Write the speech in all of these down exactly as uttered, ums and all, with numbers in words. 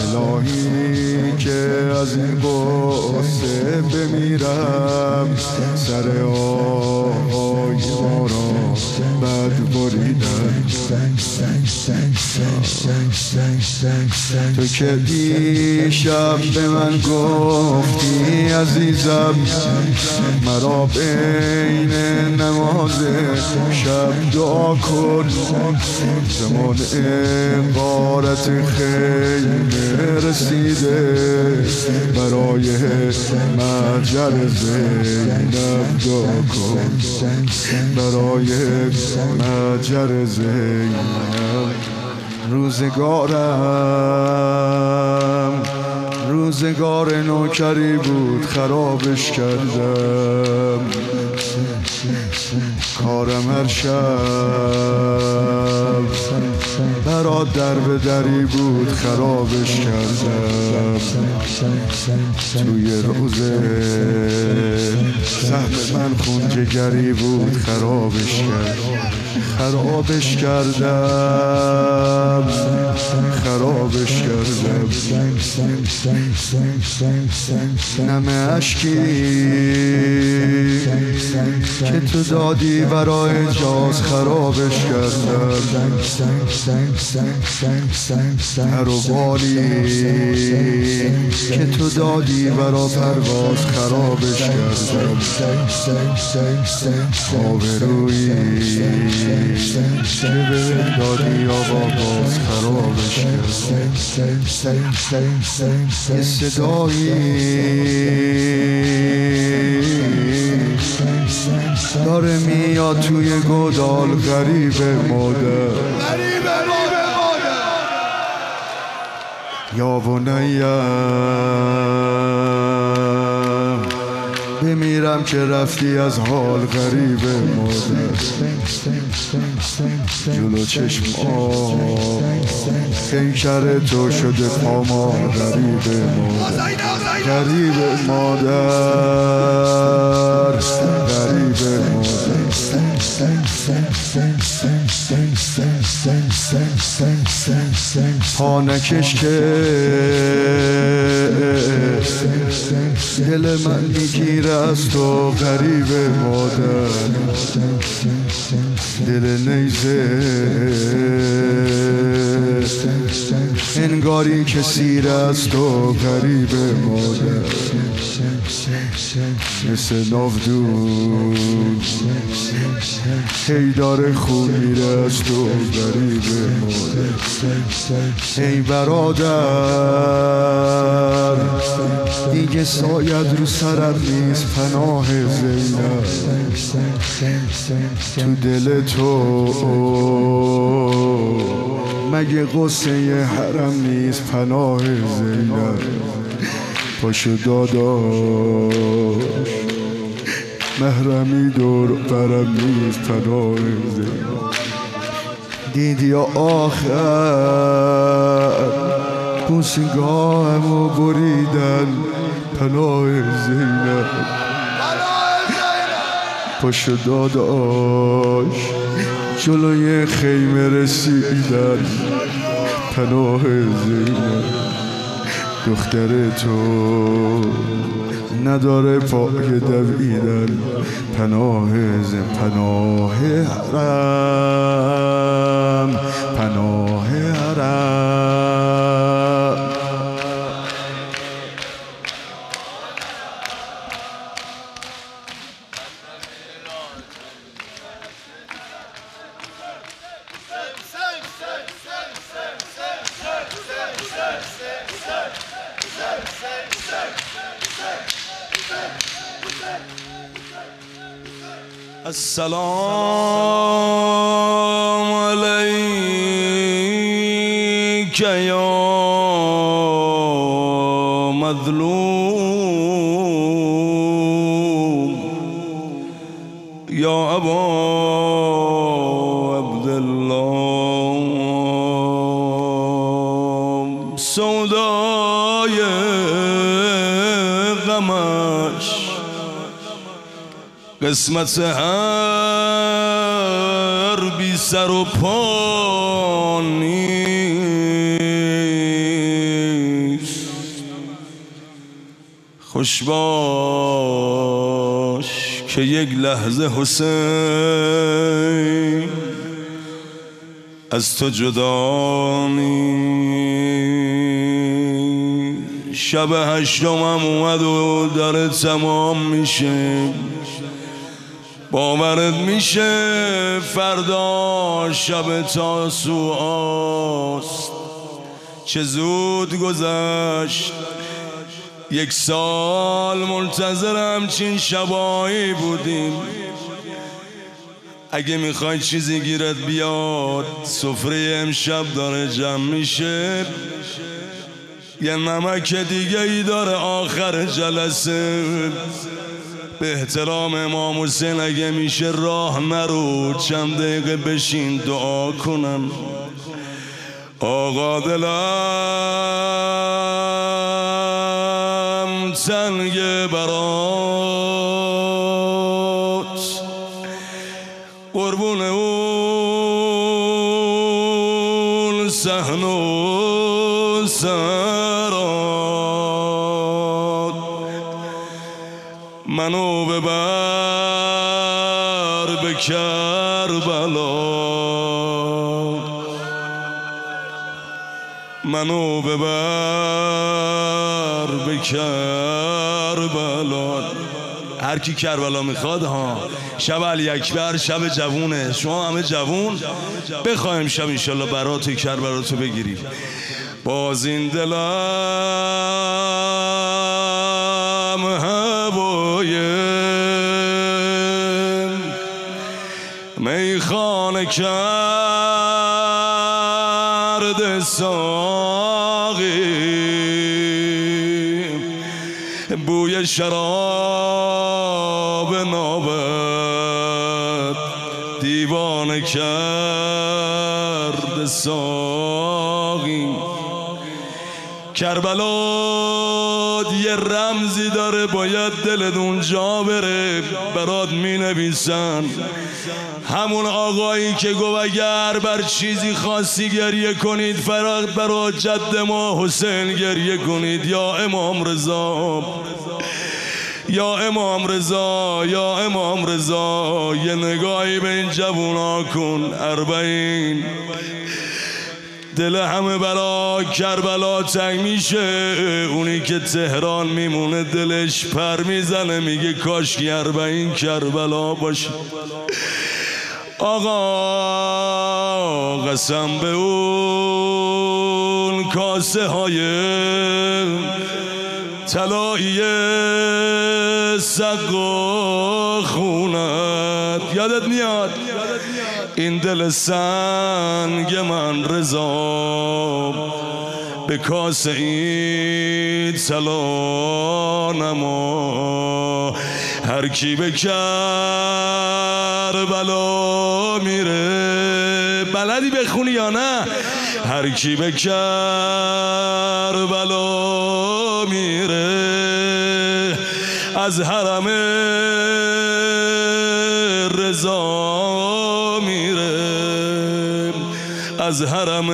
الهی که از این قصه بمیرم، سر آهای ما را بد بریدن. تو که دیشب به من گفتی عزیزم، مرا بین نماز شب دعا کن، زمان غارت خیمه رسیده، برای مهجر زینب دعا کن، برای مهجر زینب. روزگارم روزگار نوکری بود، خرابش کردم. کارم هر شب برات در به دری بود، خرابش کردم. توی روزه سهم من خون جگری بود، خرابش کردم. خرابش کردم خرابش کردم. نم اشکی که تو دادی برای جاز، خرابش کردم. هر و بالی که تو دادی برای پرواز، خرابش کردم. آبرویی که به دادی آواز، خرابش کردم. یه صدایی داره میاد توی گودال، غریب مادر، یا بنیم بمیرم که رفتی از حال، غریب مادر. جلو چشم آه پیکر تو شده پاما، غریب مادر، غریب مادر، غریب مادر. پا نکش که دل من میگیره از تو، غریب مادر. دل نیزه انگاری که سیر از تو، غریب مادر. مثل ناودون هی داره خون میره از تو، غریب مادر. ای برادر دیگه ساید رو سرت نیست، پناه زینب. تو دل تو مگه قصه حرم نیست، پناه زینب. پاشو داداش محرمی دور برم نیست، پناه زینب. دیدی آخر بوسگاهمو بریدن، پناه زینب. پاشو داداش جلوی خیمه رسیدن، پناه زینب. دختر تو نداره پای دویدن، پناه زینب. پناه حرم، پناه حرم. السلام علیک یا مظلوم، یا ابا عبدالله. سودای غمش قسمت هر بی سر و پا نیست. خوش باش که یک لحظه حسین از تو جدا نی. شب هشتمم اومد و داره تمام میشه، باورت میشه فردا شب تاسوعاست؟ چه زود گذشت، یک سال منتظر همچین شبایی بودیم. اگه میخوای چیزی گیرت بیاد، سفره امشب داره جمع میشه، یه نمک دیگه ای داره آخر جلسه. به احترام امام حسین اگه میشه راه نرو، چند دقیقه بشین دعا کنم. آقا دلم تنگ برات، قربون اون صحن و سرات، منو ببر به کربلا، منو ببر به کربلا. هر کی کربلا میخواد ها، شب علی اکبر، شب جوونه، شما همه جوون بخوایم شب انشالله برات کربلا تو بگیریم. باز این دلم هوای میخانه کرده ساقی، بوی شراب نابد دیوانه کرده ساقی. کربلا یه رمزی داره، باید دلت اونجا بره، برات می نویسن. همون آقایی که گفت اگر بر چیزی خاصی گریه کنید فقط برای جد ما حسین گریه کنید. یا امام رضا، یا امام رضا، یا امام رضا، یه نگاهی به این جوونا کن. اربعین دل همه برا کربلا تنگ میشه، اونی که تهران میمونه دلش پر میزنه، میگه کاش که اربعین کربلا باشه. آقا قسم به اون کاسه های طلایی سق و خونت، یادت میاد این دل سنگ من رضا، به کاسه این طلا نما. هر کی به کربلا میره، بلدی بخونی یا نه؟ هر کی به کربلا میره، از حرم رضا میره، از حرم.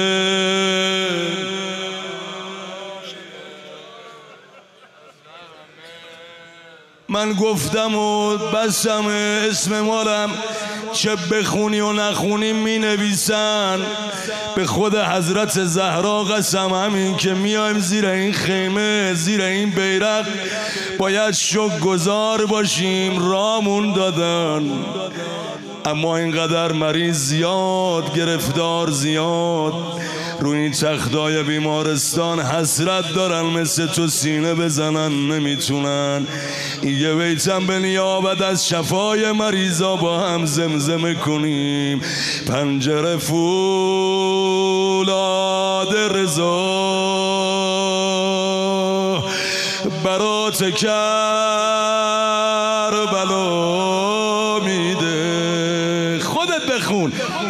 من گفتم و بسم اسم مالم، چه بخونی و نخونی می نویسن. به خود حضرت زهرا قسم، همین که میایم زیر این خیمه، زیر این بیرق، باید شکر گزار باشیم. رامون دادن، اما اینقدر مریض زیاد، گرفتار زیاد، روی این تختای بیمارستان حسرت دارن مثل تو سینه بزنن نمیتونن. یه بیتم به نیابت از شفای مریضا با هم زمزمه کنیم. پنجره فولاد رضا برات کربلا میده. خودت بخون.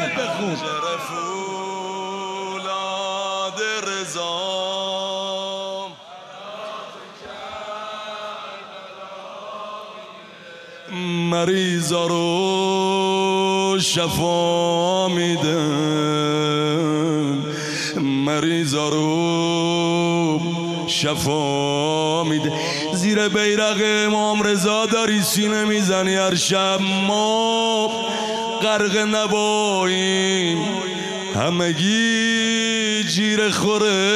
مریضا رو شفا میدن، مریضا رو شفا میده. زیر بیرق امام رضا داری سینه میزنی هر شب، ما غرق نباییم همگی جیر خوره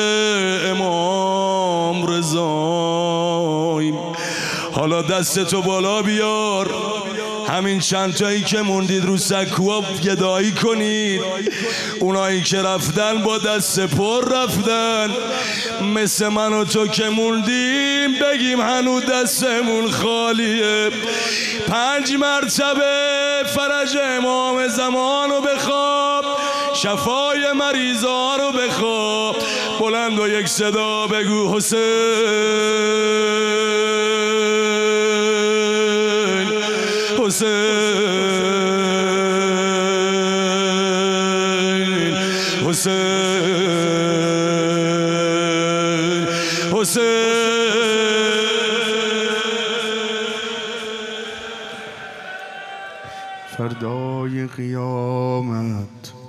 امام رضاییم. حالا دستتو بالا بیار، همین چند تایی که موندید رو سکوها گدایی کنید. اونایی که رفتن با دست پر رفتن، مثل من و تو که موندیم بگیم هنو دستمون خالیه. پنج مرتبه فرج امام زمان رو بخواب، شفای مریضا رو بخواب. بلند و یک صدا بگو حسین حسین حسین حسین. فردای قیامت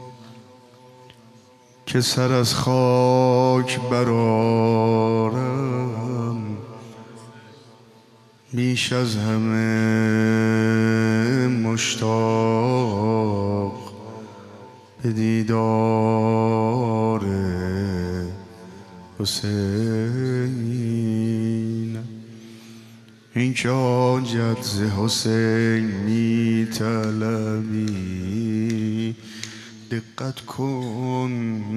که سر از خاک برارم، بیش از همه مشتاق به دیدار حسین. این که حاجت ز حسین می طلبی، دقت کن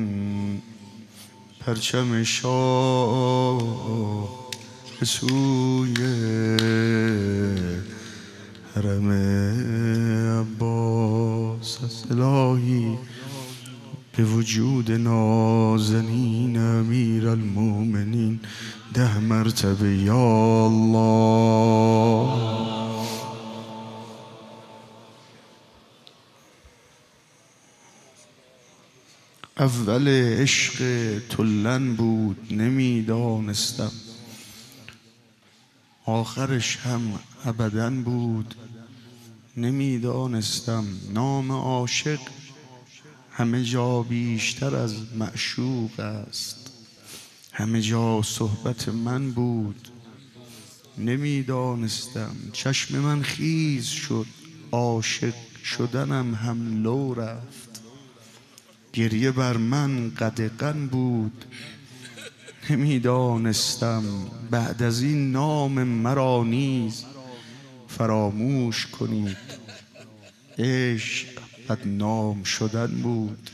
پرچم شاه به سوی حرم عباس است. الهی به وجود نازنین امیر المومنین ده مرتبه یا الله. اول عشق تو لن بود نمیدانستم، آخرش هم ابداً بود نمیدانستم. نام عاشق همه جا بیشتر از معشوق است، همه جا صحبت من بود نمیدانستم. چشم من خیز شد، عاشق شدنم هم لو رفت. گریه بر من قدغن بود نمیدانستم. بعد از این نام مرا نیز فراموش کنید، عشق بدنام شدن بود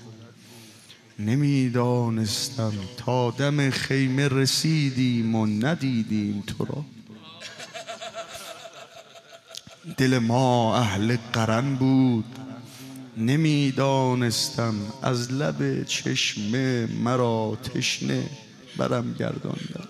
نمیدانستم. تا دم خیمه رسیدیم و ندیدیم تو را، دل ما اهل قرن بود نمیدانستم. از لب چشمه مرا تشنه برم گرداندن،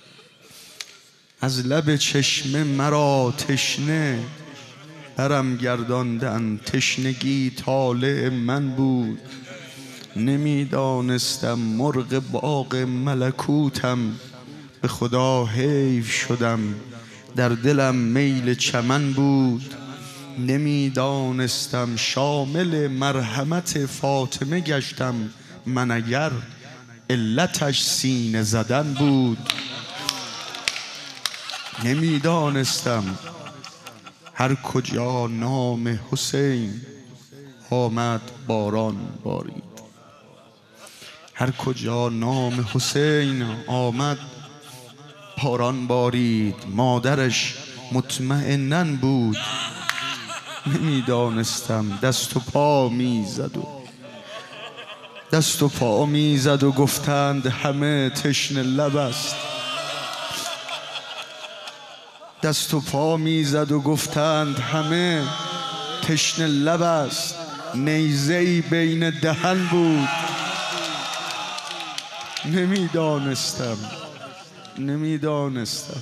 از لب چشمه مرا تشنه برم گرداندن. تشنگی طالع من بود نمیدانستم. مرغ باغ ملکوتم، به خدا حیف شدم. در دلم میل چمن بود نمیدانستم. شامل مرحمت فاطمه گشتم من، اگر علتش سینه زدن بود نمیدانستم. هر کجا نام حسین آمد باران بارید، هر کجا نام حسین آمد باران بارید. مادرش مطمئناً بود نمیدانستم. دست و پا میزد و دست و پا میزد و گفتند همه تشنه لب است. دست و پا میزد و گفتند همه تشنه لب است. نیزه‌ای بین دهن بود نمیدانستم نمیدانستم.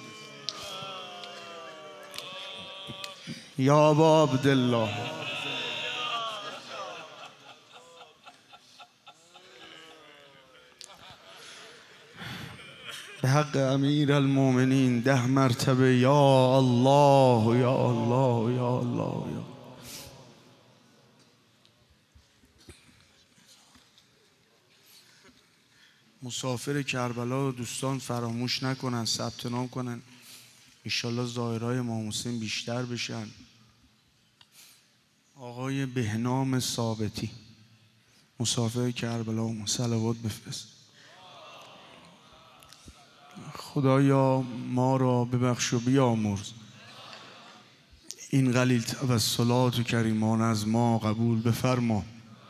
یا ابا عبدالله، به حق امیر المومنین ده مرتبه یا الله یا الله یا الله یا. مسافر کربلا رو دوستان فراموش نکنن، ثبت نام کنن، انشالله زائرای امام حسین بیشتر بشن. آقای بهنام ثابتی مسافر کربلا، صلوات بفرست. خدایا ما را ببخش و بیامرز، این قلیل توسلات و کریمان از ما قبول بفرما،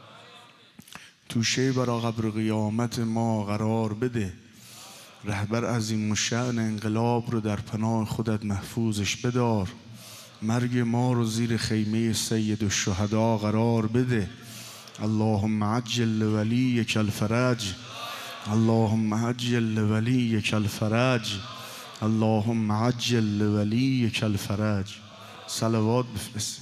توشه برا قبر قیامت ما قرار بده، رهبر عظیم الشأن انقلاب رو در پناه خودت محفوظش بدار، مرگ ما رو زیر خیمه سید الشهدا قرار بده. اللهم عجل لولیک الفرج، اللهم عجل لولیک الفرج، اللهم عجل لولیک الفرج. صلوات بفرستید.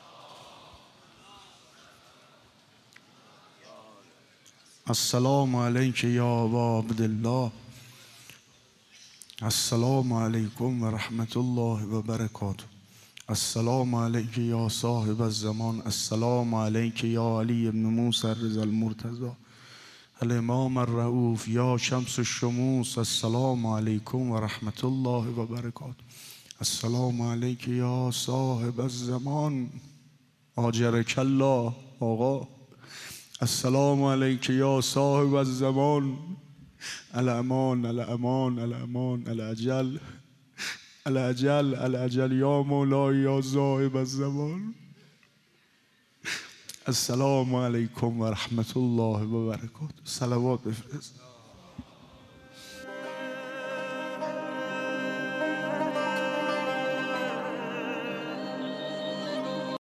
السلام علیک یا ابا عبدالله، السلام علیکم و رحمت الله و برکاته، السلام علیک یا صاحب الزمان، السلام علیک یا علی ابن موسی رضا المرتضی الامام الرؤوف یا شمس الشموس، السلام علیکم و رحمت الله و برکاته، السلام علیک یا صاحب الزمان آجرک الله. آقا السلام علیک یا صاحب الزمان، الامان الامان الامان الاجل الاجل الاجل یا مولای یا صاحب الزمان. السلام علیکم و رحمت الله و برکاته. صلوات بفرست.